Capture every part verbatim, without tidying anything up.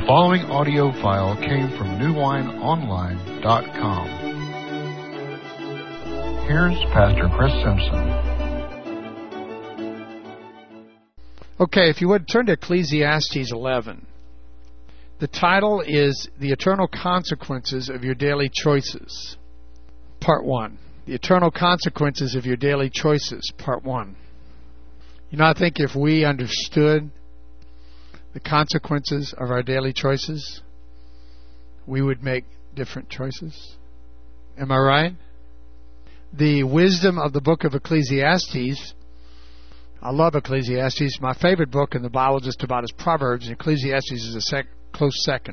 following audio file came from new wine online dot com. Here's Pastor Chris Simpson. Okay, if you would, turn to Ecclesiastes eleven. The title is The Eternal Consequences of Your Daily Choices, Part one. The Eternal Consequences of Your Daily Choices, Part one. You know, I think if we understood the consequences of our daily choices, we would make different choices. Am I right? The wisdom of the book of Ecclesiastes, I love Ecclesiastes. My favorite book in the Bible just about is Proverbs, and Ecclesiastes is a sec- close second.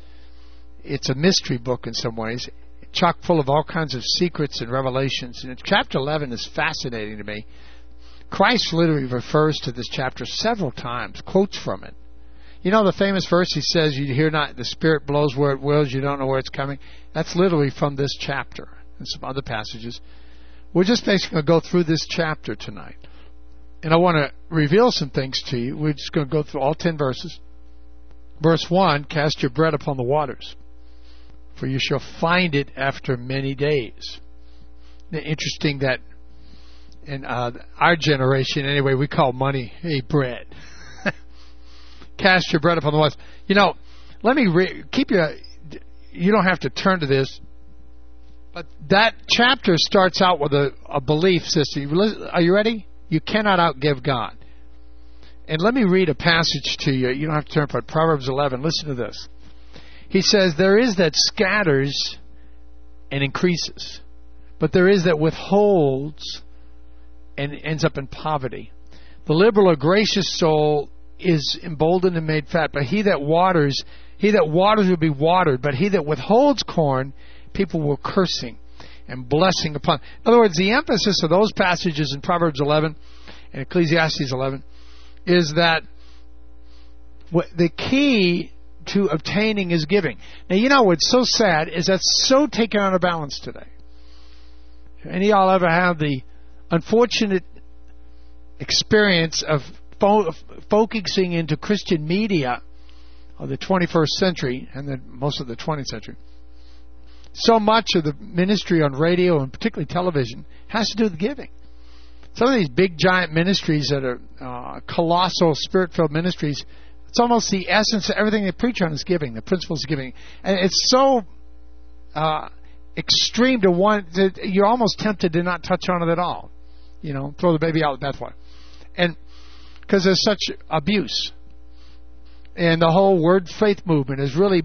It's a mystery book in some ways, chock full of all kinds of secrets and revelations. And chapter eleven is fascinating to me. Christ literally refers to this chapter several times, quotes from it. You know the famous verse, he says, you hear not, the Spirit blows where it wills, you don't know where it's coming. That's literally from this chapter and some other passages. We're just basically going to go through this chapter tonight. And I want to reveal some things to you. We're just going to go through all ten verses. Verse one, cast your bread upon the waters, for you shall find it after many days. Interesting that in uh, our generation, anyway, we call money, hey, bread. Cast your bread upon the waters. You know, let me re- keep your, you don't have to turn to this, but that chapter starts out with a, a belief system. Are you ready? You cannot outgive God. And let me read a passage to you. You don't have to turn, but Proverbs eleven. Listen to this. He says, there is that scatters and increases, but there is that withholds and ends up in poverty. The liberal or gracious soul is emboldened and made fat, but he that waters, he that waters will be watered, but he that withholds corn, people will cursing and blessing upon. In other words, the emphasis of those passages in Proverbs eleven and Ecclesiastes eleven is that what the key to obtaining is giving. Now, you know what's so sad is that's so taken out of balance today. Any of y'all ever have the unfortunate experience of fo- focusing into Christian media of the twenty-first century and then most of the twentieth century? So much of the ministry on radio and particularly television has to do with giving. Some of these big giant ministries that are uh, colossal spirit-filled ministries, it's almost the essence of everything they preach on is giving, the principles of giving. And it's so uh, extreme to one that you're almost tempted to not touch on it at all. You know, throw the baby out with the bathwater. And because there's such abuse. And the whole word faith movement is really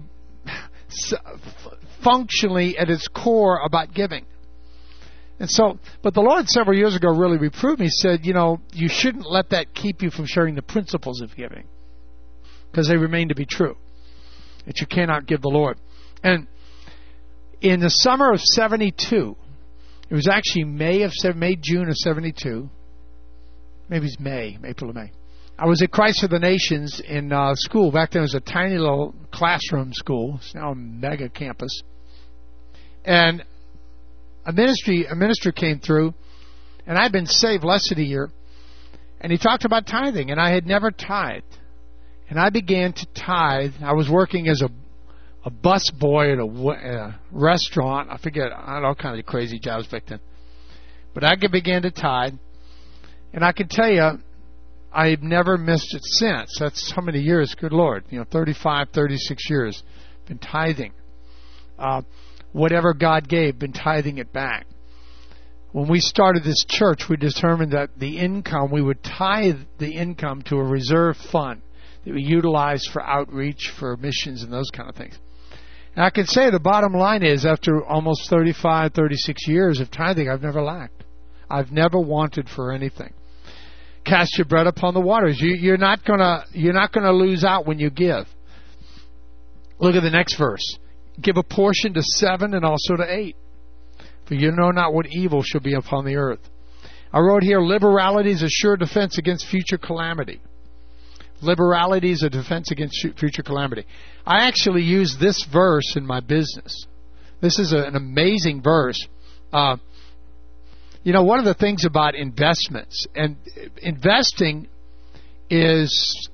functionally at its core about giving. And so, but the Lord several years ago really reproved me. He said, you know, you shouldn't let that keep you from sharing the principles of giving, because they remain to be true, that you cannot give the Lord. And in the summer of seventy-two, it was actually May of May, June of seventy-two, maybe it's May, April or May. I was at Christ for the Nations in uh, school. Back then it was a tiny little classroom school. It's now a mega campus. And a ministry, a minister came through, and I'd been saved less than a year, and he talked about tithing, and I had never tithed. And I began to tithe. I was working as a a bus boy at a, a restaurant. I forget, I had all kinds of crazy jobs back then. But I began to tithe, and I can tell you, I've never missed it since. That's how many years, good Lord, you know, thirty-five, thirty-six years, been tithing. Uh, whatever God gave, been tithing it back. When we started this church, we determined that the income, we would tithe the income to a reserve fund that we utilize for outreach, for missions, and those kind of things. And I can say the bottom line is, after almost thirty-five, thirty-six years of tithing, I've never lacked. I've never wanted for anything. Cast your bread upon the waters. You, you're not gonna you're not gonna lose out when you give. Look at the next verse. Give a portion to seven and also to eight, for you know not what evil shall be upon the earth. I wrote here, liberality is a sure defense against future calamity. Liberality is a defense against future calamity. I actually use this verse in my business. This is a, an amazing verse. Uh, you know, one of the things about investments, and investing is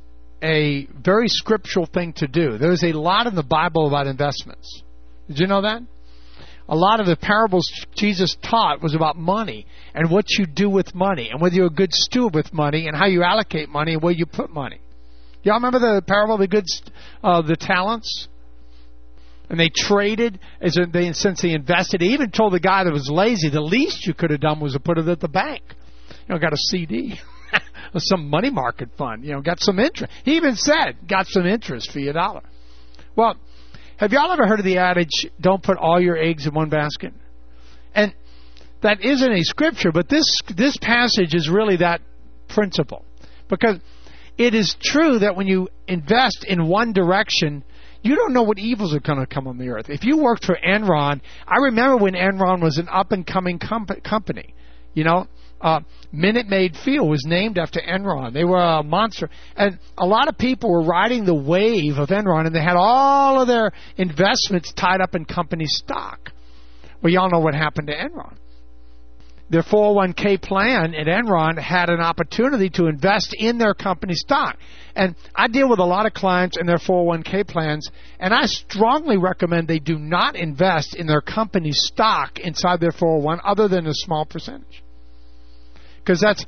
a very scriptural thing to do. There's a lot in the Bible about investments. Did you know that? A lot of the parables Jesus taught was about money and what you do with money and whether you're a good steward with money and how you allocate money and where you put money. Y'all remember the parable of the good, uh, the talents? And they traded, as they, since they invested. He even told the guy that was lazy, the least you could have done was to put it at the bank. You know, got a C D or some money market fund. You know, got some interest. He even said, got some interest for your dollar. Well, have y'all ever heard of the adage, don't put all your eggs in one basket? And that isn't a scripture, but this this passage is really that principle. Because it is true that when you invest in one direction, you don't know what evils are going to come on the earth. If you worked for Enron, I remember when Enron was an up-and-coming comp- company. You know, uh, Minute Maid Field was named after Enron. They were a monster. And a lot of people were riding the wave of Enron, and they had all of their investments tied up in company stock. Well, y'all know what happened to Enron. Their four oh one k plan at Enron had an opportunity to invest in their company stock. And I deal with a lot of clients in their four oh one k plans, and I strongly recommend they do not invest in their company stock inside their four oh one other than a small percentage. Because that's,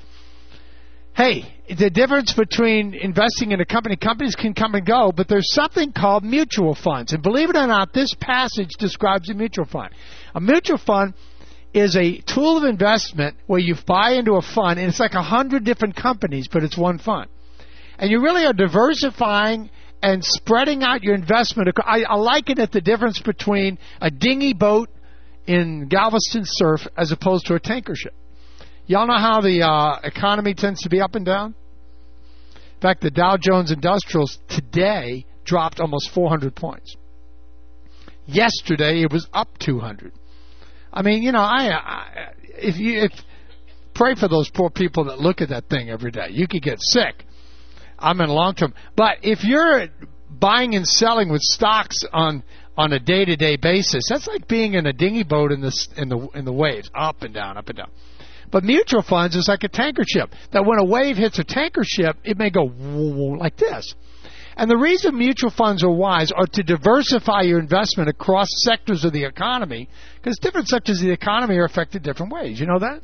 hey, the difference between investing in a company, companies can come and go, but there's something called mutual funds. And believe it or not, this passage describes a mutual fund. A mutual fund is a tool of investment where you buy into a fund, and it's like a hundred different companies, but it's one fund. And you really are diversifying and spreading out your investment. I, I liken it the difference between a dinghy boat in Galveston surf as opposed to a tanker ship. Y'all know how the uh, economy tends to be up and down? In fact, the Dow Jones Industrials today dropped almost four hundred points. Yesterday, it was up two hundred. I mean, you know, I, I if you if pray for those poor people that look at that thing every day. You could get sick. I'm in long term, but if you're buying and selling with stocks on on a day to day basis, that's like being in a dinghy boat in the in the in the waves, up and down, up and down. But mutual funds is like a tanker ship. That when a wave hits a tanker ship, it may go like this. And the reason mutual funds are wise are to diversify your investment across sectors of the economy, because different sectors of the economy are affected different ways. You know that?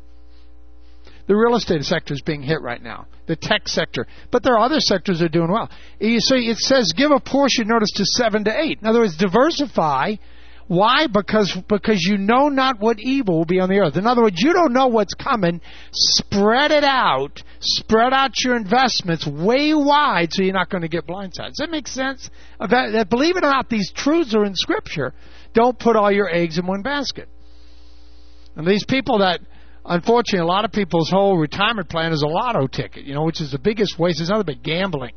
The real estate sector is being hit right now, the tech sector. But there are other sectors that are doing well. So it says give a portion, notice, to seven to eight. In other words, diversify. Why? Because because you know not what evil will be on the earth. In other words, you don't know what's coming. Spread it out. Spread out your investments way wide so you're not going to get blindsided. Does that make sense? That, that, believe it or not, these truths are in Scripture. Don't put all your eggs in one basket. And these people that, unfortunately, a lot of people's whole retirement plan is a lotto ticket, you know, which is the biggest waste. It's nothing but gambling.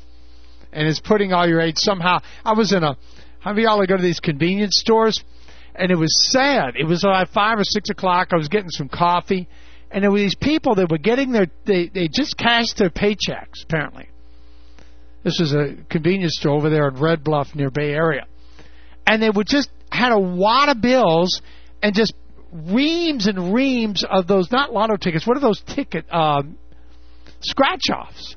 And it's putting all your eggs somehow. I was in a... How many of y'all go to these convenience stores? And it was sad. It was like five or six o'clock. I was getting some coffee. And there were these people that were getting their, they, they just cashed their paychecks, apparently. This was a convenience store over there in Red Bluff near Bay Area. And they would just had a wad of bills and just reams and reams of those, not lotto tickets, what are those ticket, um, scratch-offs?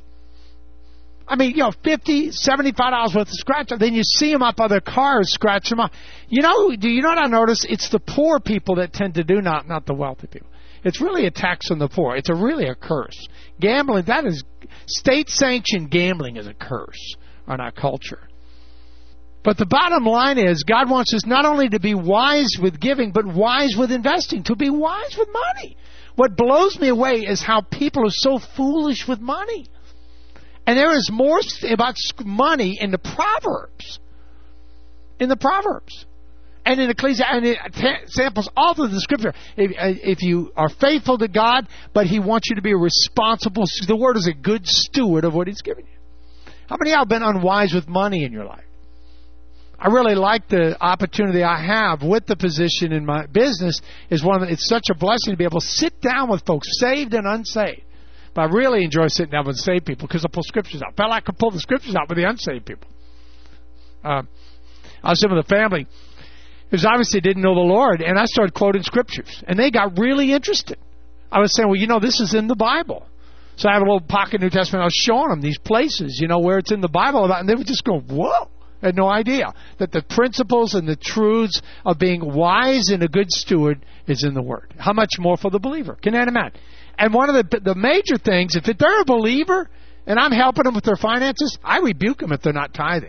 I mean, you know, fifty dollars, seventy-five dollars worth of scratch. Then you see them up on their cars, scratch them off. You know, do you know what I notice? It's the poor people that tend to do not, not the wealthy people. It's really a tax on the poor. It's a really a curse. Gambling, that is, state-sanctioned gambling is a curse on our culture. But the bottom line is, God wants us not only to be wise with giving, but wise with investing, to be wise with money. What blows me away is how people are so foolish with money. And there is more about money in the Proverbs. In the Proverbs. And in Ecclesiastes, and it samples all through the Scripture. If, if you are faithful to God, but He wants you to be a responsible, the word is a good steward of what He's given you. How many of y'all have been unwise with money in your life? I really like the opportunity I have with the position in my business. Is one of the, it's such a blessing to be able to sit down with folks, saved and unsaved. But I really enjoy sitting down with saved people because I pull scriptures out. I felt like I could pull the scriptures out with the unsaved people. Uh, I was sitting with a family who obviously didn't know the Lord, and I started quoting scriptures. And they got really interested. I was saying, well, you know, this is in the Bible. So I have a little pocket New Testament. I was showing them these places, you know, where it's in the Bible about, and they would just go, whoa. I had no idea that the principles and the truths of being wise and a good steward is in the Word. How much more for the believer? Can that imagine? And one of the the major things, if they're a believer and I'm helping them with their finances, I rebuke them if they're not tithing.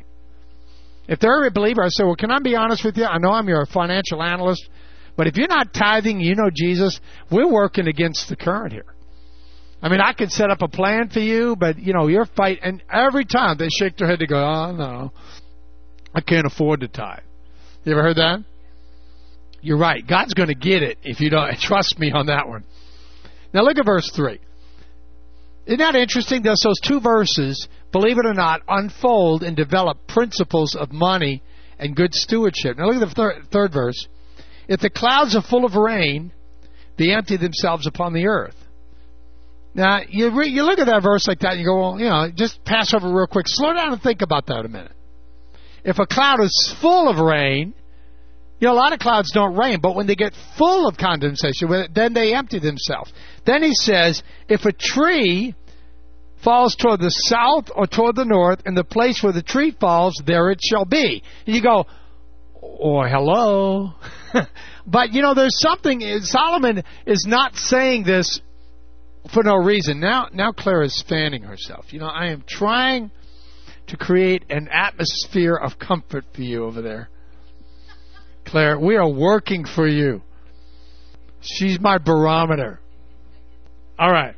If they're a believer, I say, well, can I be honest with you? I know I'm your financial analyst, but if you're not tithing, you know Jesus, we're working against the current here. I mean, I could set up a plan for you, but, you know, you're fighting. And every time they shake their head, they go, oh, no. I can't afford to tithe. You ever heard that? You're right. God's going to get it if you don't. Trust me on that one. Now look at verse three. Isn't that interesting? Those two verses, believe it or not, unfold and develop principles of money and good stewardship. Now look at the third, third verse. If the clouds are full of rain, they empty themselves upon the earth. Now, you, re, you look at that verse like that and you go, well, you know, just pass over real quick. Slow down and think about that a minute. If a cloud is full of rain, you know, a lot of clouds don't rain, but when they get full of condensation, then they empty themselves. Then he says, if a tree falls toward the south or toward the north, and the place where the tree falls, there it shall be. And you go, oh, hello. But, you know, there's something, Solomon is not saying this for no reason. Now, now Claire is fanning herself. You know, I am trying to create an atmosphere of comfort for you over there. Claire, we are working for you. She's my barometer. All right.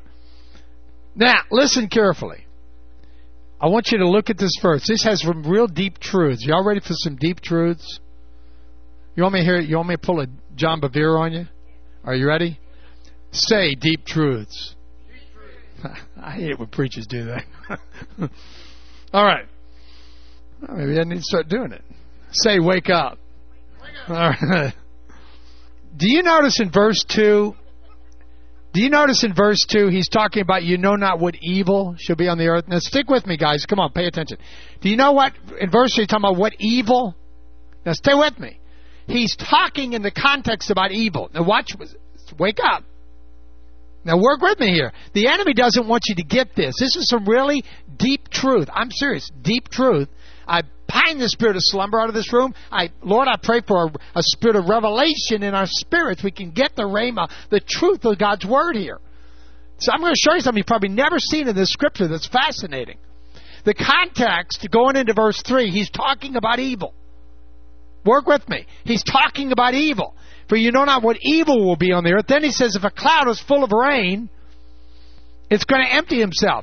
Now, listen carefully. I want you to look at this verse. This has some real deep truths. Y'all ready for some deep truths? You want me to hear? You want me to pull a John Bevere on you? Are you ready? Say deep truths. Deep truths. I hate it when preachers do that. All right. Well, maybe I need to start doing it. Say, wake up. Wake up. All right. Do you notice in verse two? Do you notice in verse two, he's talking about you know not what evil shall be on the earth? Now, stick with me, guys. Come on, pay attention. Do you know what? In verse two, he's talking about what evil? Now, stay with me. He's talking in the context about evil. Now, watch. Wake up. Now, work with me here. The enemy doesn't want you to get this. This is some really deep truth. I'm serious. Deep truth. I bind the spirit of slumber out of this room. I, Lord, I pray for a, a spirit of revelation in our spirits. We can get the rhema, the truth of God's word here. So I'm going to show you something you've probably never seen in this scripture that's fascinating. The context, going into verse three, he's talking about evil. Work with me. He's talking about evil. For you know not what evil will be on the earth. Then he says, if a cloud is full of rain, it's going to empty himself.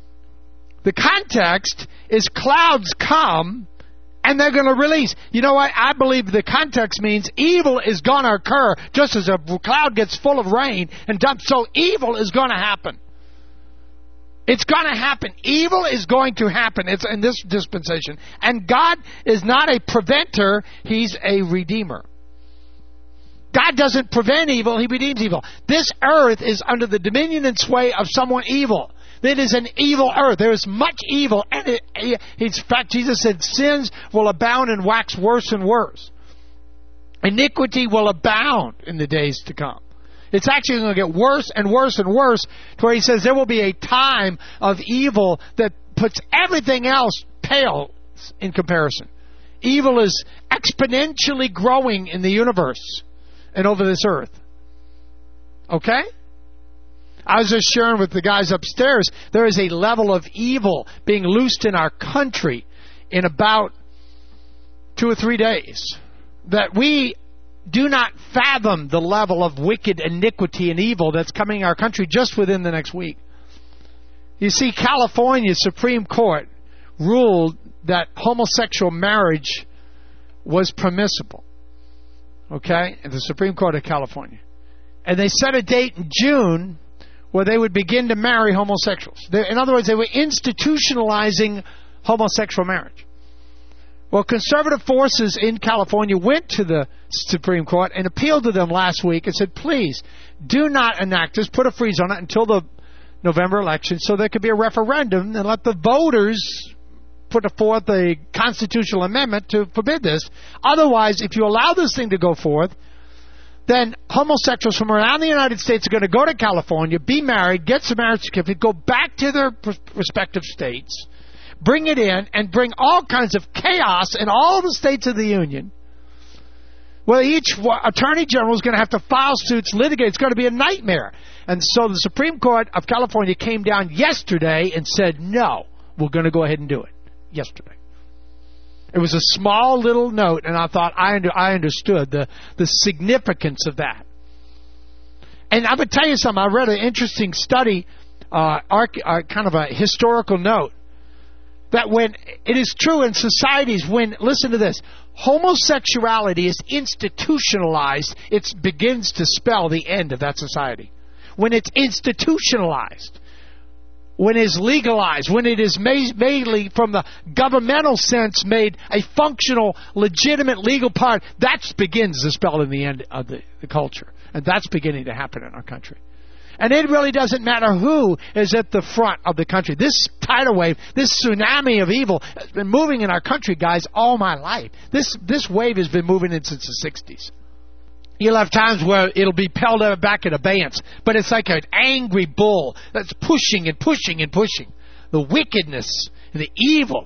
The context is clouds come and they're going to release. You know what? I believe the context means evil is going to occur just as a cloud gets full of rain and dumps. So evil is going to happen. It's going to happen. Evil is going to happen. It's in this dispensation. And God is not a preventer. He's a redeemer. God doesn't prevent evil. He redeems evil. This earth is under the dominion and sway of someone evil. It is an evil earth. There is much evil. And it, it, in fact, Jesus said, sins will abound and wax worse and worse. Iniquity will abound in the days to come. It's actually going to get worse and worse and worse to where he says there will be a time of evil that puts everything else pale in comparison. Evil is exponentially growing in the universe and over this earth. Okay? I was just sharing with the guys upstairs, there is a level of evil being loosed in our country in about two or three days that we do not fathom the level of wicked iniquity and evil that's coming in our country just within the next week. You see, California's Supreme Court ruled that homosexual marriage was permissible. Okay? At the Supreme Court of California. And they set a date in June where they would begin to marry homosexuals. They, in other words, they were institutionalizing homosexual marriage. Well, conservative forces in California went to the Supreme Court and appealed to them last week and said, please, do not enact this, put a freeze on it until the November election so there could be a referendum and let the voters put forth a constitutional amendment to forbid this. Otherwise, if you allow this thing to go forth, then homosexuals from around the United States are going to go to California, be married, get some marriage certificate, go back to their respective states, bring it in, and bring all kinds of chaos in all the states of the Union. Well, each attorney general is going to have to file suits, litigate. It's going to be a nightmare. And so the Supreme Court of California came down yesterday and said, no, we're going to go ahead and do it. Yesterday. It was a small little note, and I thought I, under, I understood the, the significance of that. And I'm going to tell you something. I read an interesting study, uh, arch, uh, kind of a historical note, that when it is true in societies, when, listen to this, homosexuality is institutionalized, it begins to spell the end of that society. When it's institutionalized, when it is legalized, when it is made, mainly from the governmental sense made a functional, legitimate legal part, that begins to spell in the end of the, the culture. And that's beginning to happen in our country. And it really doesn't matter who is at the front of the country. This tidal wave, this tsunami of evil has been moving in our country, guys, all my life. This this wave has been moving in since the sixties. You'll have times where it'll be held back in abeyance, but it's like an angry bull that's pushing and pushing and pushing. The wickedness and the evil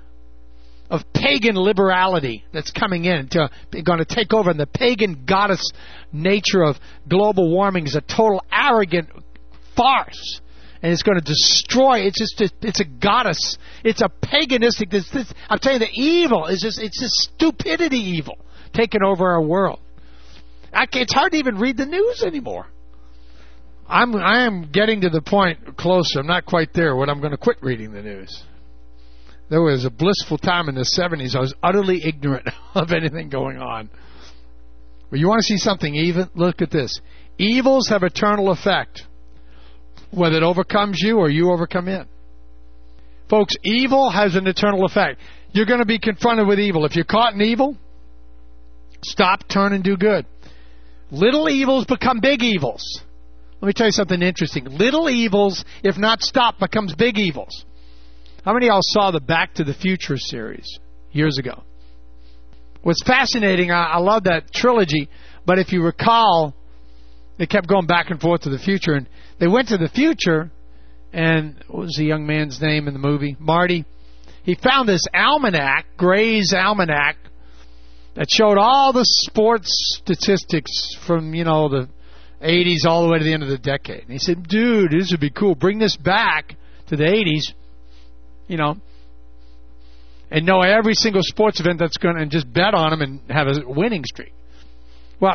of pagan liberality that's coming in, to, going to take over, and the pagan goddess nature of global warming is a total arrogant farce, and it's going to destroy. It's just a, it's a goddess. It's a paganistic. This, this, I'm telling you, the evil is just it's just stupidity evil taking over our world. I can't, it's hard to even read the news anymore. I'm I am getting to the point closer. I'm not quite there when I'm going to quit reading the news. There was a blissful time in the seventies. I was utterly ignorant of anything going on. But you want to see something even? Look at this. Evils have eternal effect, whether it overcomes you or you overcome it. Folks, evil has an eternal effect. You're going to be confronted with evil. If you're caught in evil, stop, turn, and do good. Little evils become big evils. Let me tell you something interesting. Little evils, if not stopped, becomes big evils. How many of y'all saw the Back to the Future series years ago? What's fascinating, I, I love that trilogy, but if you recall, they kept going back and forth to the future, and they went to the future, and what was the young man's name in the movie? Marty. He found this almanac, Gray's Almanac, that showed all the sports statistics from, you know, the eighties all the way to the end of the decade. And he said, dude, this would be cool. Bring this back to the eighties, you know, and know every single sports event that's going to, and just bet on them and have a winning streak. Well,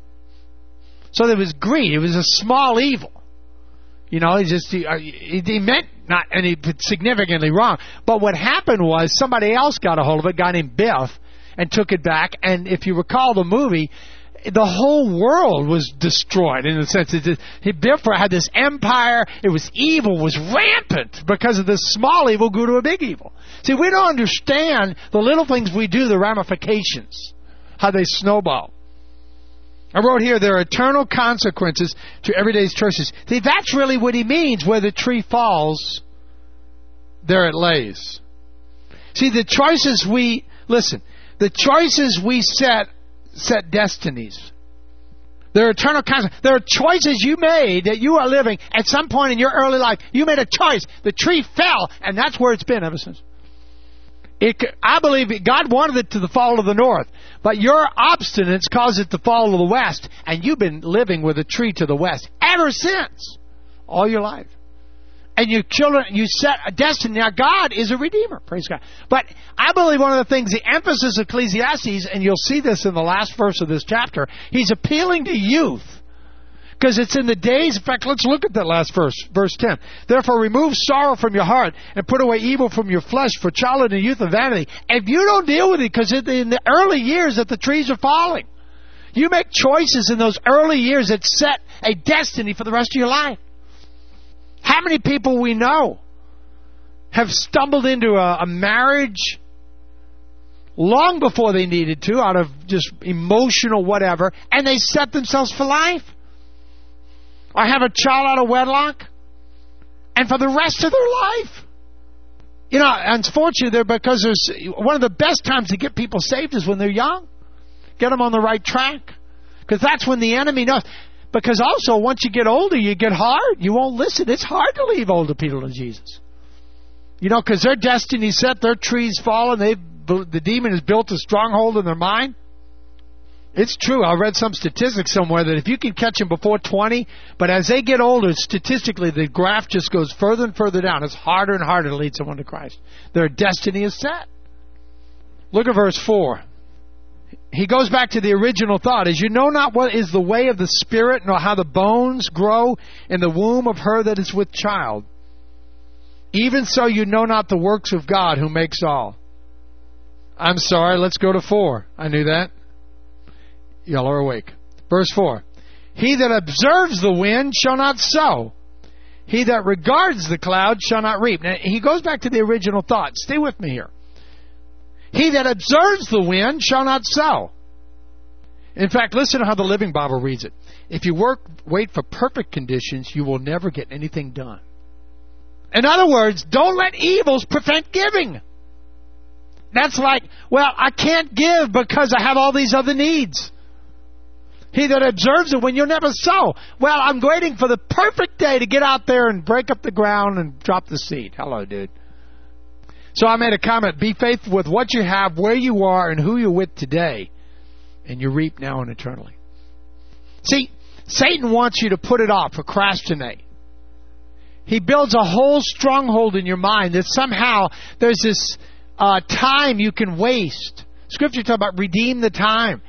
so there was greed. It was a small evil. You know, he just, he, he meant not any significantly wrong. But what happened was somebody else got a hold of it, a guy named Biff, and took it back. And if you recall the movie, the whole world was destroyed in the sense that Biff had this empire. It was evil, was rampant because of this small evil grew to a big evil. See, we don't understand the little things we do, the ramifications, how they snowball. I wrote here, there are eternal consequences to everyday's choices. See, that's really what he means. Where the tree falls, there it lays. See, the choices we, listen, the choices we set, set destinies. There are eternal consequences. There are choices you made that you are living at some point in your early life. You made a choice. The tree fell, and that's where it's been ever since. It, I believe God wanted it to the fall of the north, but your obstinance caused it to fall to the west, and you've been living with a tree to the west ever since, all your life. And your children, you set a destiny. Now, God is a redeemer, praise God. But I believe one of the things, the emphasis of Ecclesiastes, and you'll see this in the last verse of this chapter, he's appealing to youth. Because it's in the days, in fact, let's look at that last verse, verse ten. Therefore, remove sorrow from your heart and put away evil from your flesh, for childhood and youth and vanity. If you don't deal with it, because in the early years that the trees are falling, you make choices in those early years that set a destiny for the rest of your life. How many people we know have stumbled into a, a marriage long before they needed to, out of just emotional whatever, and they set themselves for life? Or have a child out of wedlock, and for the rest of their life. You know, unfortunately, they're because there's one of the best times to get people saved is when they're young. Get them on the right track. Because that's when the enemy knows. Because also, once you get older, you get hard. You won't listen. It's hard to leave older people to Jesus. You know, because their destiny's set, their tree's fallen, they've, the demon has built a stronghold in their mind. It's true. I read some statistics somewhere that if you can catch them before twenty, but as they get older, statistically, the graph just goes further and further down. It's harder and harder to lead someone to Christ. Their destiny is set. Look at verse four. He goes back to the original thought. As you know not what is the way of the Spirit, nor how the bones grow in the womb of her that is with child. Even so you know not the works of God who makes all. I'm sorry, let's go to four. I knew that. Y'all are awake. Verse four. He that observes the wind shall not sow. He that regards the cloud shall not reap. Now, he goes back to the original thought. Stay with me here. He that observes the wind shall not sow. In fact, listen to how the Living Bible reads it. If you work, wait for perfect conditions, you will never get anything done. In other words, don't let evils prevent giving. That's like, well, I can't give because I have all these other needs. He that observes it when you'll never sow. Well, I'm waiting for the perfect day to get out there and break up the ground and drop the seed. Hello, dude. So I made a comment, be faithful with what you have, where you are, and who you're with today, and you reap now and eternally. See, Satan wants you to put it off, procrastinate. He builds a whole stronghold in your mind that somehow there's this uh, time you can waste. Scripture talks about redeem the time.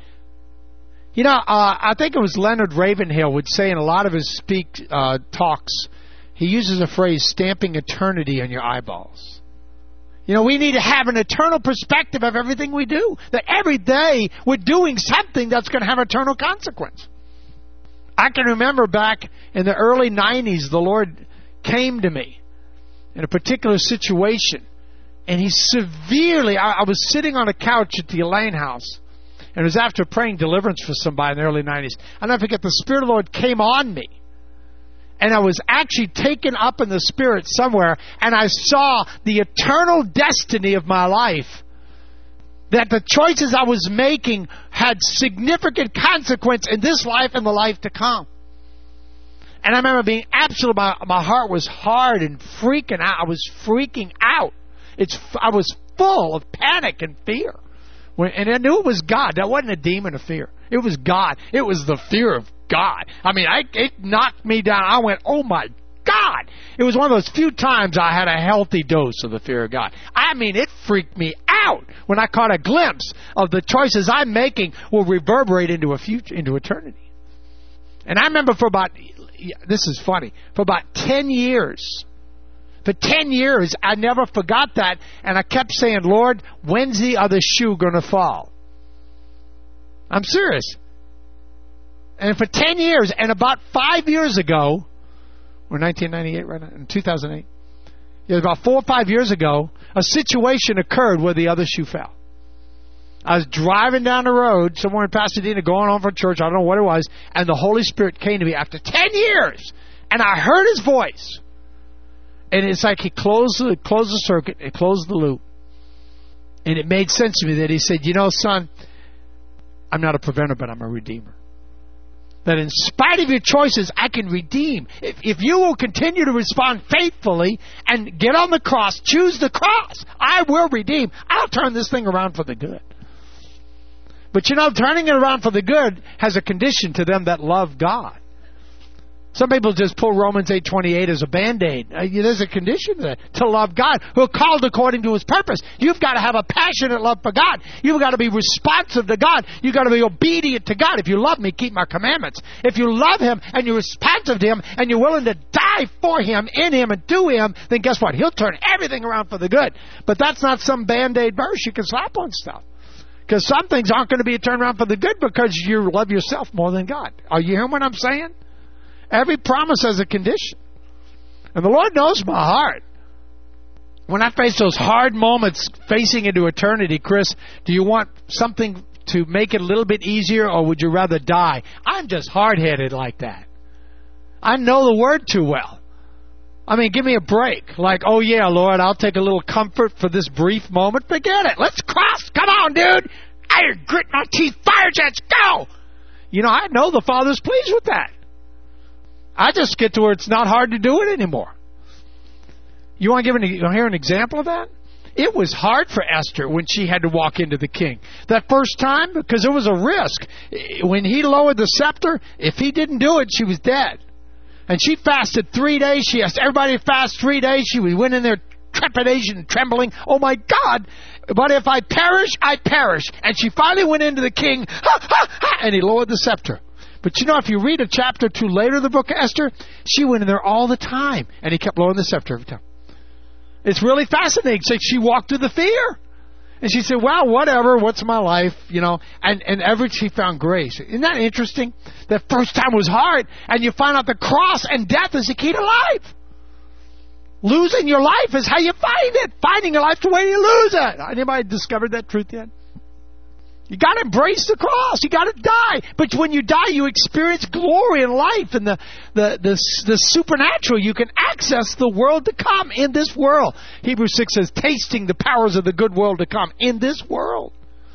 You know, uh, I think it was Leonard Ravenhill would say in a lot of his speak uh, talks, he uses a phrase, stamping eternity on your eyeballs. You know, we need to have an eternal perspective of everything we do. That every day we're doing something that's going to have eternal consequence. I can remember back in the early nineties, the Lord came to me in a particular situation. And He severely, I, I was sitting on a couch at the Elaine house. And it was after praying deliverance for somebody in the early nineties. I'll never forget, the Spirit of the Lord came on me. And I was actually taken up in the Spirit somewhere, and I saw the eternal destiny of my life. That the choices I was making had significant consequence in this life and the life to come. And I remember being absolute, my, my heart was hard and freaking out. I was freaking out. It's, I was full of panic and fear. When, and I knew it was God. That wasn't a demon of fear. It was God. It was the fear of God. I mean, I, it knocked me down. I went, oh my God. It was one of those few times I had a healthy dose of the fear of God. I mean, it freaked me out when I caught a glimpse of the choices I'm making will reverberate into a future, into eternity. And I remember for about, this is funny, for about ten years, for ten years, I never forgot that, and I kept saying, Lord, when's the other shoe going to fall? I'm serious. And for ten years, and about five years ago, we're nineteen ninety-eight right now, in two thousand eight, yeah, about four or five years ago, a situation occurred where the other shoe fell. I was driving down the road somewhere in Pasadena, going home from church, I don't know what it was, and the Holy Spirit came to me after ten years, and I heard His voice. And it's like He closed the, closed the circuit, He closed the loop. And it made sense to me that He said, you know, son, I'm not a preventer, but I'm a redeemer. That in spite of your choices, I can redeem. If, if you will continue to respond faithfully and get on the cross, choose the cross, I will redeem. I'll turn this thing around for the good. But you know, turning it around for the good has a condition to them that love God. Some people just pull Romans eight twenty-eight as a Band-Aid. Uh, there's a condition to that, to love God, who are called according to His purpose. You've got to have a passionate love for God. You've got to be responsive to God. You've got to be obedient to God. If you love me, keep my commandments. If you love Him and you're responsive to Him and you're willing to die for Him, in Him, and to Him, then guess what? He'll turn everything around for the good. But that's not some Band-Aid verse you can slap on stuff. Because some things aren't going to be a turnaround for the good because you love yourself more than God. Are you hearing what I'm saying? Every promise has a condition. And the Lord knows my heart. When I face those hard moments facing into eternity, Chris, do you want something to make it a little bit easier, or would you rather die? I'm just hard-headed like that. I know the Word too well. I mean, give me a break. Like, oh yeah, Lord, I'll take a little comfort for this brief moment. Forget it. Let's cross. Come on, dude. I grit my teeth. Fire jets, go. You know, I know the Father's pleased with that. I just get to where it's not hard to do it anymore. You want to give an, you want to hear an example of that? It was hard for Esther when she had to walk into the king. That first time, because it was a risk. When he lowered the scepter, if he didn't do it, she was dead. And she fasted three days. She asked everybody to fast three days. She went in there trepidation and trembling. Oh my God, but if I perish, I perish. And she finally went into the king, ha, ha, ha, and he lowered the scepter. But you know, if you read a chapter or two later in the book of Esther, she went in there all the time, and he kept lowering the scepter every time. It's really fascinating. So she walked through the fear. And she said, well, whatever, what's my life, you know. And, and ever she found grace. Isn't that interesting? That first time was hard, and you find out the cross and death is the key to life. Losing your life is how you find it. Finding your life the way you lose it. Anybody discovered that truth yet? You got to embrace the cross. You got to die. But when you die, you experience glory in life and the, the, the, the supernatural. You can access the world to come in this world. Hebrews six says, tasting the powers of the good world to come in this world.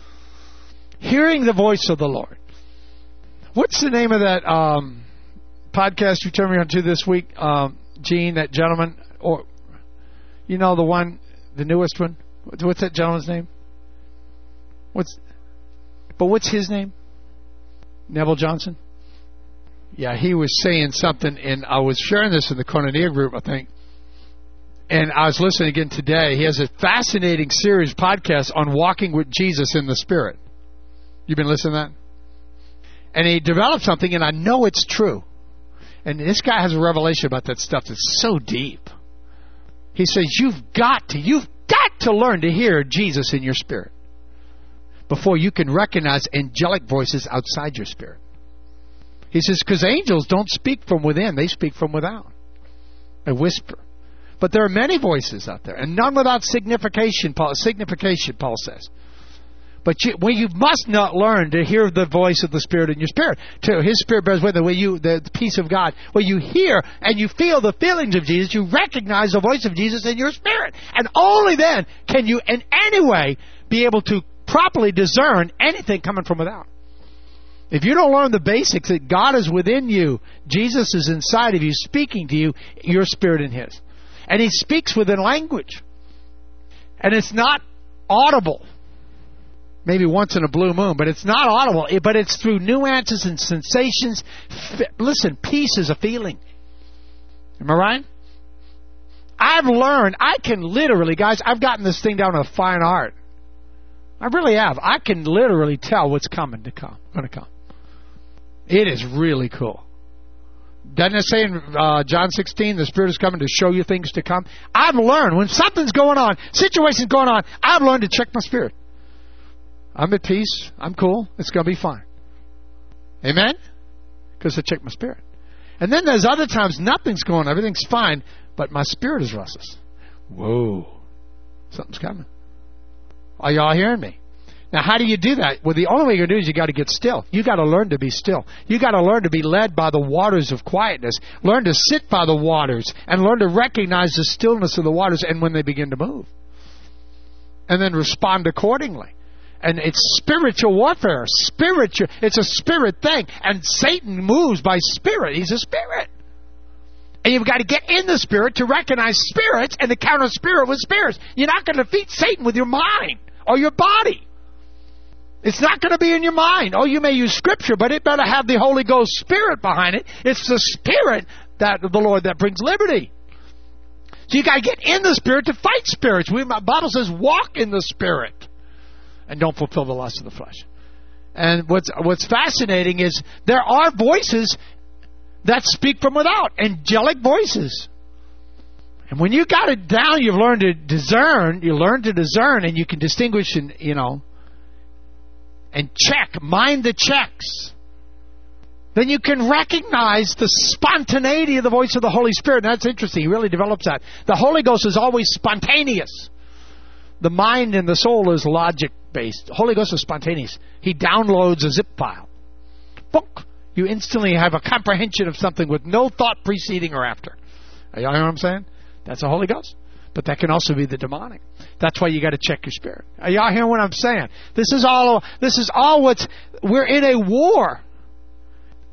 Hearing the voice of the Lord. What's the name of that um, podcast you turned me on to this week, um, Gene, that gentleman? Or, you know, the one, the newest one? What's that gentleman's name? What's... But what's his name? Neville Johnson? Yeah, he was saying something, and I was sharing this in the Koinonia group, I think. And I was listening again today. He has a fascinating series podcast on walking with Jesus in the Spirit. You've been listening to that? And he developed something, and I know it's true. And this guy has a revelation about that stuff that's so deep. He says, you've got to, you've got to learn to hear Jesus in your spirit before you can recognize angelic voices outside your spirit. He says, because angels don't speak from within, they speak from without. They whisper. But there are many voices out there, and none without signification, Paul, signification, Paul says. But you, well, you must not learn to hear the voice of the Spirit in your spirit. To His Spirit bears witness, where you, the, the peace of God, where you hear and you feel the feelings of Jesus, you recognize the voice of Jesus in your spirit. And only then can you in any way be able to properly discern anything coming from without. If you don't learn the basics that God is within you, Jesus is inside of you, speaking to you, your spirit and His. And He speaks within language. And it's not audible. Maybe once in a blue moon, but it's not audible. But it's through nuances and sensations. Listen, peace is a feeling. Am I right? I've learned, I can literally, guys, I've gotten this thing down to a fine art. I really have. I can literally tell what's coming to come, going to come. It is really cool. Doesn't it say in uh, John sixteen, the Spirit is coming to show you things to come? I've learned, when something's going on, situation's going on, I've learned to check my spirit. I'm at peace. I'm cool. It's going to be fine. Amen? Because I check my spirit. And then there's other times nothing's going on. Everything's fine, but my spirit is restless. Whoa. Something's coming. Are y'all hearing me? Now, how do you do that? Well, the only way you're going to do is you got to get still. You got to learn to be still. You got to learn to be led by the waters of quietness. Learn to sit by the waters and learn to recognize the stillness of the waters and when they begin to move. And then respond accordingly. And it's spiritual warfare. Spiritual. It's a spirit thing. And Satan moves by spirit. He's a spirit. And you've got to get in the spirit to recognize spirits and to counter spirit with spirits. You're not going to defeat Satan with your mind or your body. It's not going to be in your mind. Oh, you may use Scripture, but it better have the Holy Ghost Spirit behind it. It's the Spirit that of the Lord that brings liberty. So you got to get in the Spirit to fight spirits. We, the Bible says, walk in the Spirit and don't fulfill the lust of the flesh. And what's what's fascinating is there are voices that speak from without, angelic voices. And when you got it down, you've learned to discern. You learn to discern, and you can distinguish, and you know, and check, mind the checks. Then you can recognize the spontaneity of the voice of the Holy Spirit. And that's interesting. He really develops that. The Holy Ghost is always spontaneous. The mind and the soul is logic-based. The Holy Ghost is spontaneous. He downloads a zip file. Book. You instantly have a comprehension of something with no thought preceding or after. Are you know what I'm saying? That's the Holy Ghost. But that can also be the demonic. That's why you got to check your spirit. Are y'all hearing what I'm saying? This is all. This is all what's. We're in a war.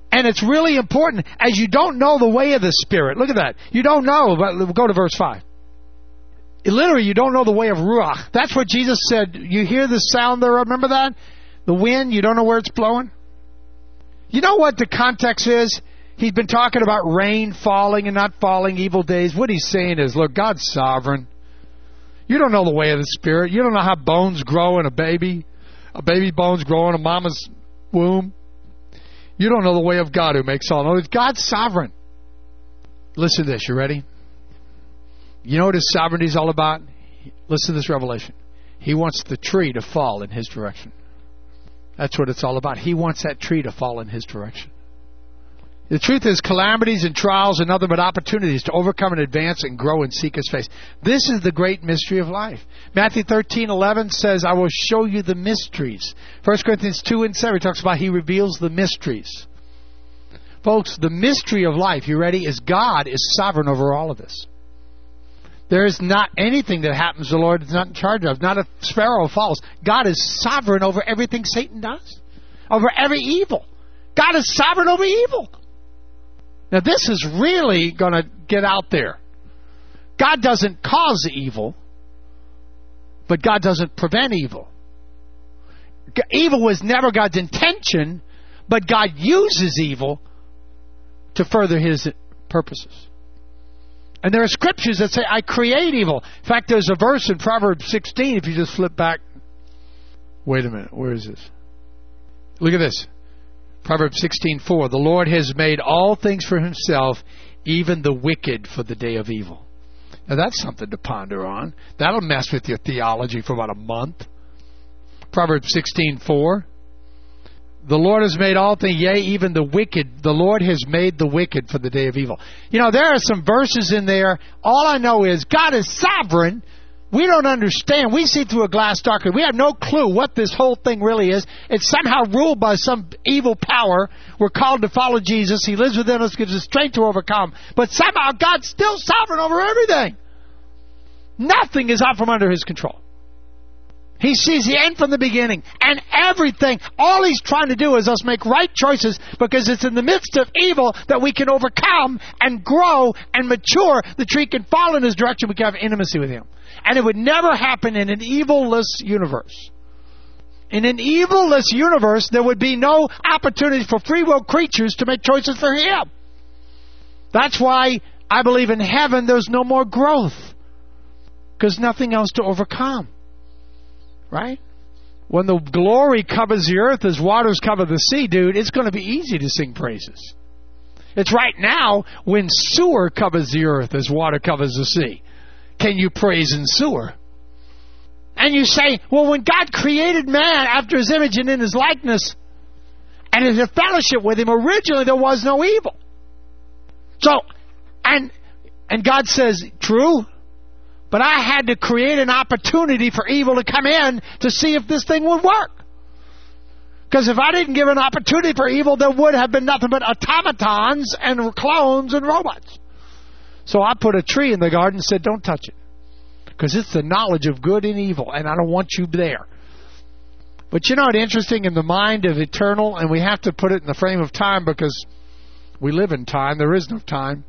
And it's really important, as you don't know the way of the Spirit. Look at that. You don't know, but go to verse five. Literally, you don't know the way of Ruach. That's what Jesus said. You hear the sound there, remember that? The wind, you don't know where it's blowing. You know what the context is? He's been talking about rain falling and not falling, evil days. What he's saying is, look, God's sovereign. You don't know the way of the Spirit. You don't know how bones grow in a baby. A baby bones grow in a mama's womb. You don't know the way of God who makes all. No, God's sovereign. Listen to this. You ready? You know what His sovereignty is all about? Listen to this revelation. He wants the tree to fall in His direction. That's what it's all about. He wants that tree to fall in His direction. The truth is, calamities and trials are nothing but opportunities to overcome and advance and grow and seek His face. This is the great mystery of life. Matthew thirteen eleven says, I will show you the mysteries. First Corinthians two and seven talks about He reveals the mysteries. Folks, the mystery of life, you ready, is God is sovereign over all of this. There is not anything that happens the Lord is not in charge of. Not a sparrow falls. God is sovereign over everything Satan does. Over every evil. God is sovereign over evil. Now, this is really going to get out there. God doesn't cause evil, but God doesn't prevent evil. Evil was never God's intention, but God uses evil to further His purposes. And there are scriptures that say, I create evil. In fact, there's a verse in Proverbs sixteen, if you just flip back. Wait a minute, where is this? Look at this. Proverbs sixteen four, the Lord has made all things for Himself, even the wicked for the day of evil. Now that's something to ponder on. That'll mess with your theology for about a month. Proverbs sixteen four, the Lord has made all things, yea, even the wicked. The Lord has made the wicked for the day of evil. You know, there are some verses in there. All I know is God is sovereign. We don't understand. We see through a glass darkly. We have no clue what this whole thing really is. It's somehow ruled by some evil power. We're called to follow Jesus. He lives within us, gives us strength to overcome. But somehow God's still sovereign over everything. Nothing is out from under His control. He sees the end from the beginning. And everything, all He's trying to do is us make right choices, because it's in the midst of evil that we can overcome and grow and mature. The tree can fall in His direction. We can have intimacy with Him. And it would never happen in an evil-less universe. In an evil-less universe, there would be no opportunity for free will creatures to make choices for Him. That's why I believe in heaven there's no more growth. Because nothing else to overcome. Right? When the glory covers the earth as waters cover the sea, dude, it's going to be easy to sing praises. It's right now when sewer covers the earth as water covers the sea. Can you praise in sewer? And you say, well, when God created man after His image and in His likeness, and in a fellowship with Him, originally there was no evil. So, and and God says, true, but I had to create an opportunity for evil to come in to see if this thing would work. Because if I didn't give an opportunity for evil, there would have been nothing but automatons and clones and robots. So I put a tree in the garden and said, don't touch it. Because it's the knowledge of good and evil, and I don't want you there. But you know what's interesting? In the mind of eternal, and we have to put it in the frame of time because we live in time. There is no time.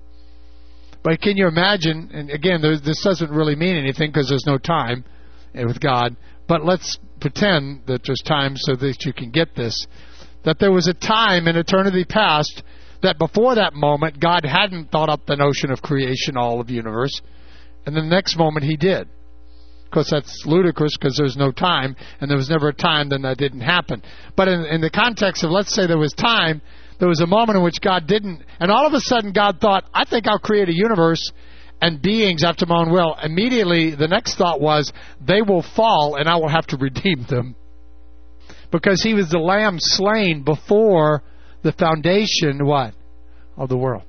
But can you imagine, and again, this doesn't really mean anything because there's no time with God, but let's pretend that there's time so that you can get this, that there was a time in eternity past that before that moment, God hadn't thought up the notion of creation, all of the universe, and the next moment He did. Of course, that's ludicrous because there's no time, and there was never a time then that didn't happen. But in, in the context of, let's say there was time, there was a moment in which God didn't, and all of a sudden God thought, I think I'll create a universe and beings after my own will. Immediately, the next thought was, they will fall and I will have to redeem them. Because He was the lamb slain before the foundation, what? Of the world.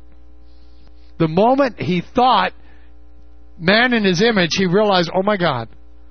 The moment He thought man in His image, He realized, oh my God.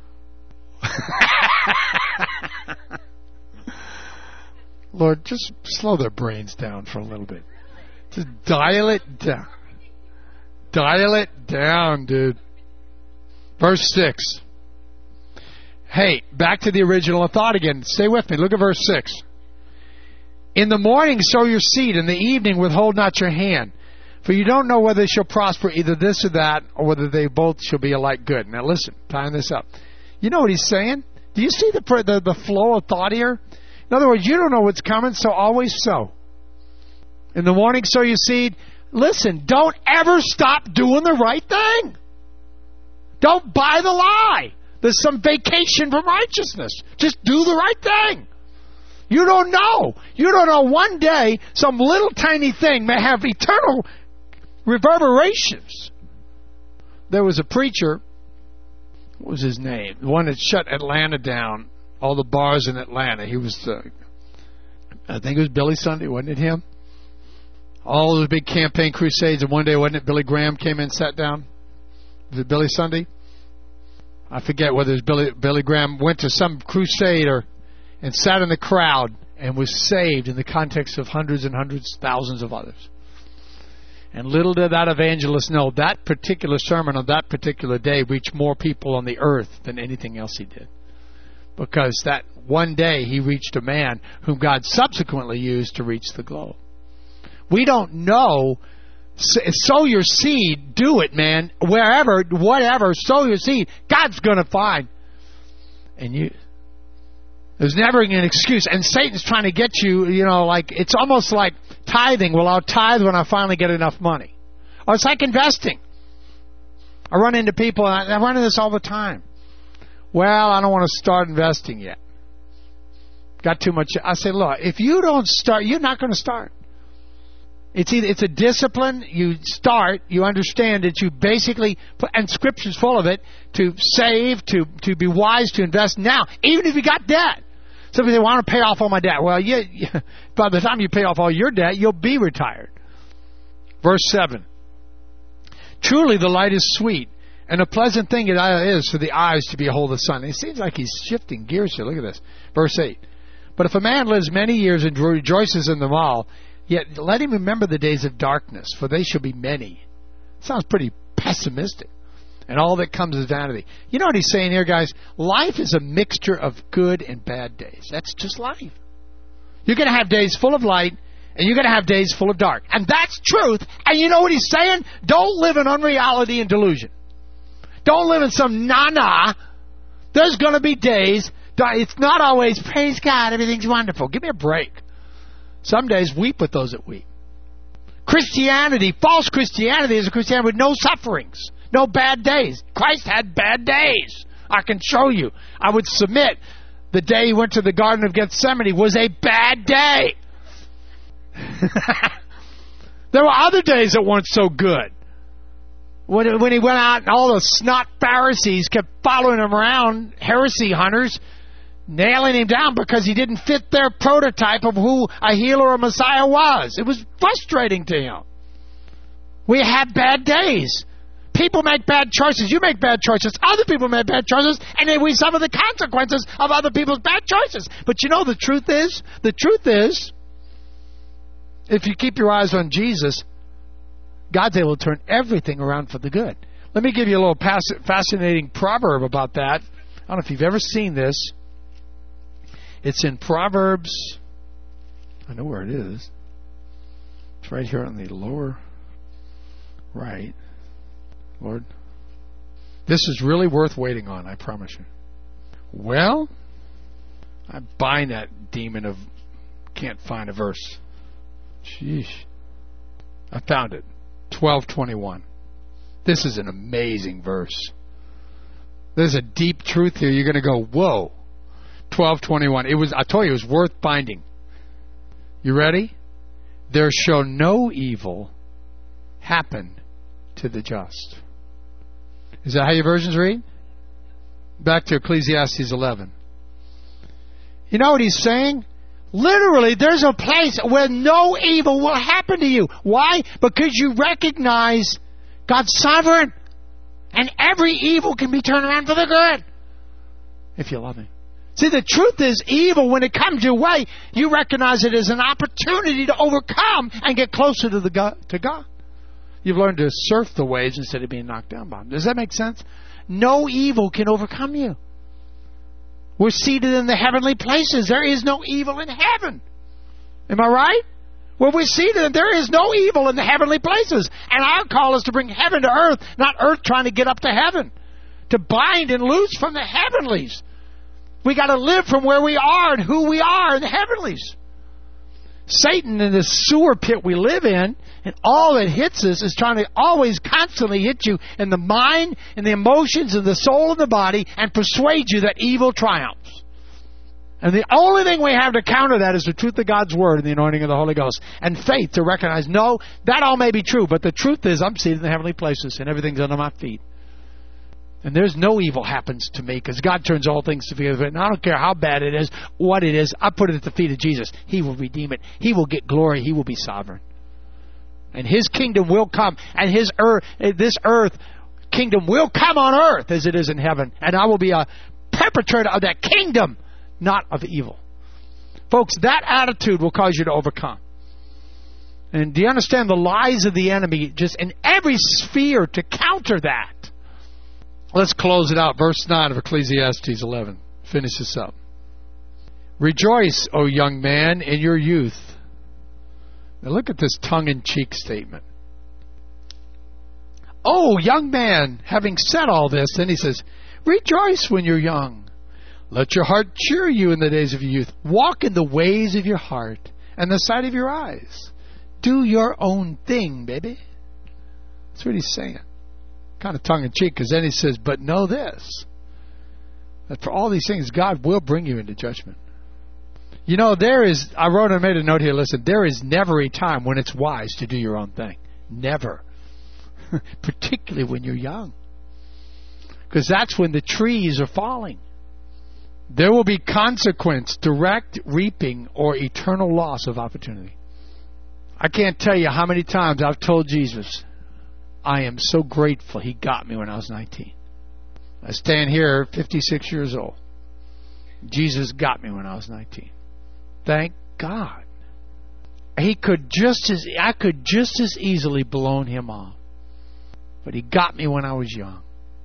Lord, just slow their brains down for a little bit. Just dial it down. Dial it down, dude. Verse six. Hey, back to the original thought again. Stay with me. Look at verse six. In the morning sow your seed, in the evening withhold not your hand. For you don't know whether they shall prosper, either this or that, or whether they both shall be alike good. Now listen, tying this up. You know what he's saying? Do you see the, the, the flow of thought here? In other words, you don't know what's coming, so always sow. In the morning sow your seed. Listen, don't ever stop doing the right thing. Don't buy the lie. There's some vacation from righteousness. Just do the right thing. You don't know. You don't know one day some little tiny thing may have eternal reverberations. There was a preacher, what was his name? The one that shut Atlanta down, all the bars in Atlanta. He was, uh, I think it was Billy Sunday, wasn't it him? All those big campaign crusades, and one day, wasn't it Billy Graham came in and sat down? Was it Billy Sunday? I forget whether it was Billy, Billy Graham went to some crusade or and sat in the crowd and was saved in the context of hundreds and hundreds, thousands of others. And little did that evangelist know that particular sermon on that particular day reached more people on the earth than anything else he did. Because that one day he reached a man whom God subsequently used to reach the globe. We don't know. Sow your seed. Do it, man. Wherever, whatever, sow your seed. God's going to find. And you... There's never an excuse. And Satan's trying to get you, you know, like, it's almost like tithing. Well, I'll tithe when I finally get enough money. Or it's like investing. I run into people, and I, I run into this all the time. Well, I don't want to start investing yet. Got too much. I say, look, if you don't start, you're not going to start. It's either, it's a discipline. You start, you understand that you basically, put, and Scripture's full of it, to save, to, to be wise, to invest now, even if you got debt. Somebody say, well, I want to pay off all my debt. Well, you, you, by the time you pay off all your debt, you'll be retired. Verse seven. Truly the light is sweet, and a pleasant thing it is for the eyes to behold the sun. It seems like he's shifting gears here. Look at this. Verse eight. But if a man lives many years and rejoices in them all, yet let him remember the days of darkness, for they shall be many. Sounds pretty pessimistic. And all that comes is vanity. You know what he's saying here, guys? Life is a mixture of good and bad days. That's just life. You're going to have days full of light, and you're going to have days full of dark. And that's truth. And you know what he's saying? Don't live in unreality and delusion. Don't live in some na-na. There's going to be days. It's not always, praise God, everything's wonderful. Give me a break. Some days weep with those that weep. Christianity, false Christianity, is a Christianity with no sufferings, no bad days. Christ had bad days. I can show you. I would submit the day he went to the Garden of Gethsemane was a bad day. There were other days that weren't so good. When, when he went out and all the snot Pharisees kept following him around, heresy hunters, nailing him down because he didn't fit their prototype of who a healer or Messiah was. It was frustrating to him. We have bad days. People make bad choices. You make bad choices. Other people make bad choices, and then we suffer the consequences of other people's bad choices. But you know the truth is? The truth is, if you keep your eyes on Jesus, God's able to turn everything around for the good. Let me give you a little fascinating proverb about that. I don't know if you've ever seen this. It's in Proverbs. I know where it is. It's right here on the lower right. Lord, this is really worth waiting on, I promise you. Well, I'm buying that demon of can't find a verse. Sheesh. I found it. twelve twenty-one. This is an amazing verse. There's a deep truth here. You're going to go, whoa. twelve twenty-one. It was, I told you, it was worth finding. You ready? There shall no evil happen to the just. Is that how your versions read? Back to Ecclesiastes eleven. You know what he's saying? Literally, there's a place where no evil will happen to you. Why? Because you recognize God's sovereign. And every evil can be turned around for the good. If you love Him. See, the truth is, evil, when it comes your way, you recognize it as an opportunity to overcome and get closer to the God, to God. You've learned to surf the waves instead of being knocked down by them. Does that make sense? No evil can overcome you. We're seated in the heavenly places. There is no evil in heaven. Am I right? Well, we see that there is no evil in the heavenly places. And our call is to bring heaven to earth, not earth trying to get up to heaven. To bind and loose from the heavenlies. We got to live from where we are and who we are in the heavenlies. Satan in this sewer pit we live in, and all that hits us is trying to always constantly hit you in the mind, in the emotions, in the soul, and the body, and persuade you that evil triumphs. And the only thing we have to counter that is the truth of God's Word and the anointing of the Holy Ghost. And faith to recognize, no, that all may be true, but the truth is I'm seated in the heavenly places and everything's under my feet. And there's no evil happens to me because God turns all things to good. And I don't care how bad it is, what it is, I put it at the feet of Jesus. He will redeem it. He will get glory. He will be sovereign. And His kingdom will come. And His earth, this earth kingdom will come on earth as it is in heaven. And I will be a perpetrator of that kingdom, not of evil. Folks, that attitude will cause you to overcome. And do you understand the lies of the enemy just in every sphere to counter that? Let's close it out. Verse nine of Ecclesiastes eleven. Finish this up. Rejoice, O young man, in your youth. Now look at this tongue-in-cheek statement. Oh, young man, having said all this, then he says, rejoice when you're young. Let your heart cheer you in the days of your youth. Walk in the ways of your heart and the sight of your eyes. Do your own thing, baby. That's what he's saying. Kind of tongue-in-cheek, because then he says, but know this, that for all these things, God will bring you into judgment. You know, there is, I wrote and made a note here, listen, there is never a time when it's wise to do your own thing. Never. Particularly when you're young. Because that's when the trees are falling. There will be consequence, direct reaping, or eternal loss of opportunity. I can't tell you how many times I've told Jesus, I am so grateful He got me when I was nineteen. I stand here fifty-six years old. Jesus got me when I was nineteen. Thank God. He could just as I could just as easily blown Him off. But He got me when I was young.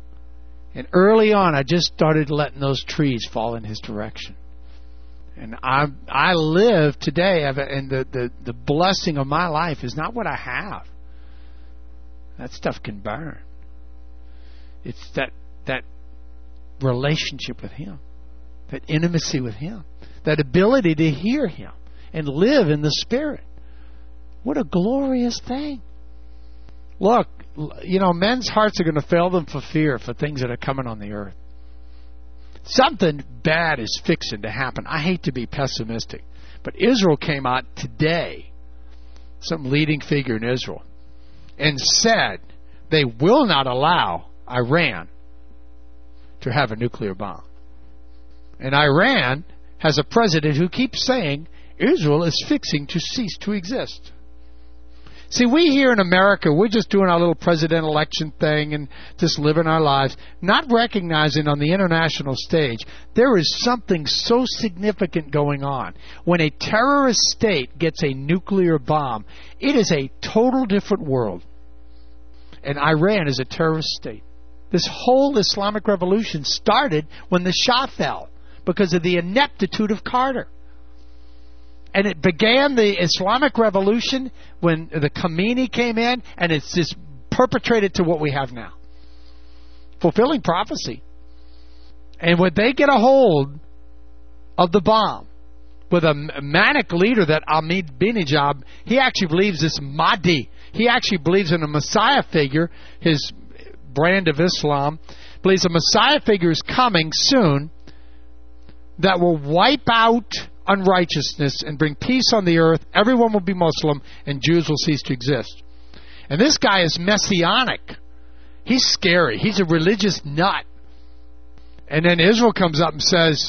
And early on I just started letting those trees fall in His direction. And I I live today, and the, the, the blessing of my life is not what I have. That stuff can burn. It's that that relationship with Him, that intimacy with Him, that ability to hear Him and live in the Spirit. What a glorious thing. Look, you know, men's hearts are going to fail them for fear for things that are coming on the earth. Something bad is fixing to happen. I hate to be pessimistic, but Israel came out today, some leading figure in Israel, and said they will not allow Iran to have a nuclear bomb. And Iran has a president who keeps saying Israel is fixing to cease to exist. See, we here in America, we're just doing our little president election thing and just living our lives, not recognizing on the international stage there is something so significant going on. When a terrorist state gets a nuclear bomb, it is a total different world. And Iran is a terrorist state. This whole Islamic revolution started when the Shah fell because of the ineptitude of Carter. And it began the Islamic revolution when the Khomeini came in, and it's just perpetrated to what we have now. Fulfilling prophecy. And when they get a hold of the bomb with a manic leader, that Ahmadinejad, he actually believes this Mahdi. He actually believes in a Messiah figure, his brand of Islam, believes a Messiah figure is coming soon that will wipe out unrighteousness and bring peace on the earth. Everyone will be Muslim and Jews will cease to exist. And this guy is messianic. He's scary. He's a religious nut. And then Israel comes up and says,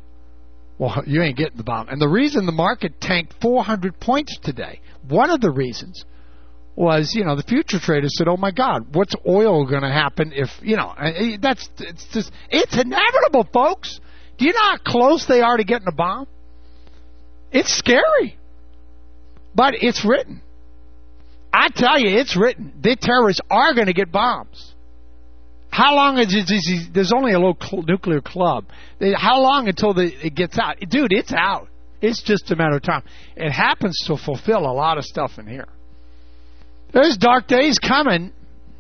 well, you ain't getting the bomb. And the reason the market tanked four hundred points today, one of the reasons was, you know, the future traders said, oh my God, what's oil going to happen if, you know, that's, it's just, it's inevitable, folks. Do you know how close they are to getting a bomb? It's scary. But it's written. I tell you, it's written. The terrorists are going to get bombs. How long is it? There's only a little nuclear club. How long until the, it gets out? Dude, it's out. It's just a matter of time. It happens to fulfill a lot of stuff in here. There's dark days coming,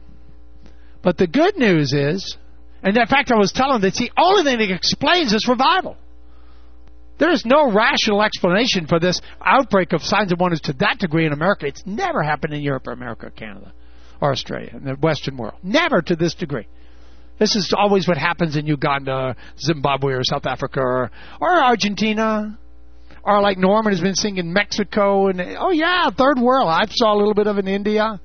but the good news is, and in fact I was telling them, that's the only thing that explains this revival. There is no rational explanation for this outbreak of signs and wonders to that degree in America. It's never happened in Europe or America or Canada or Australia, in the Western world. Never to this degree. This is always what happens in Uganda, Zimbabwe, or South Africa, or, or Argentina, or like Norman has been singing in Mexico. And oh yeah, third world. I saw a little bit of it in India.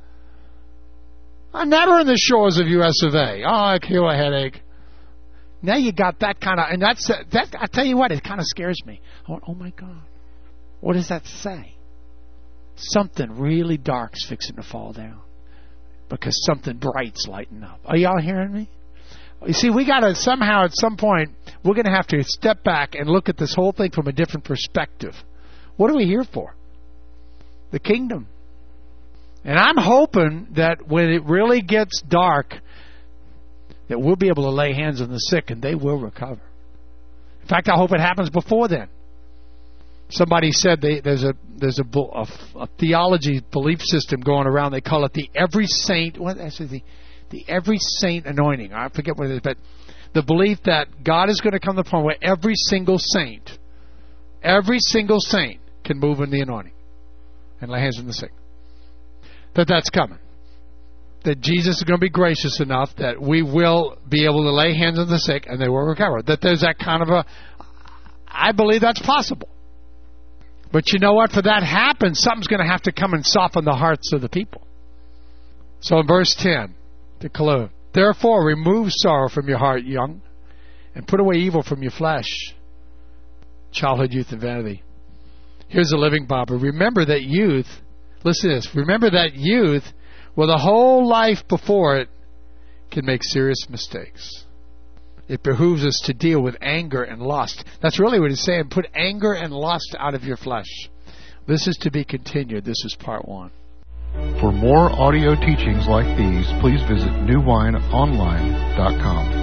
I'm never in the shores of U S of A. Oh, I feel a headache. Now you got that kind of, and that's that. I tell you what, it kind of scares me. I went, oh my God, what does that say? Something really dark's fixing to fall down because something bright's lighting up. Are y'all hearing me? You see, we got to somehow at some point we're going to have to step back and look at this whole thing from a different perspective. What are we here for? The kingdom. And I'm hoping that when it really gets dark, that we'll be able to lay hands on the sick and they will recover. In fact, I hope it happens before then. Somebody said they, there's a there's a, a, a theology belief system going around. They call it the every saint. What is the the every saint anointing? I forget what it is, but the belief that God is going to come to the point where every single saint, every single saint can move in the anointing and lay hands on the sick. That that's coming. That Jesus is going to be gracious enough that we will be able to lay hands on the sick and they will recover. That there's that kind of a... I believe that's possible. But you know what? For that to happen, something's going to have to come and soften the hearts of the people. So in verse ten, to conclude, therefore remove sorrow from your heart, young, and put away evil from your flesh, childhood, youth, and vanity. Here's the Living Bible. Remember that youth, listen to this, remember that youth, with a whole life before it, can make serious mistakes. It behooves us to deal with anger and lust. That's really what he's saying. Put anger and lust out of your flesh. This is to be continued. This is part one. For more audio teachings like these, please visit new wine online dot com.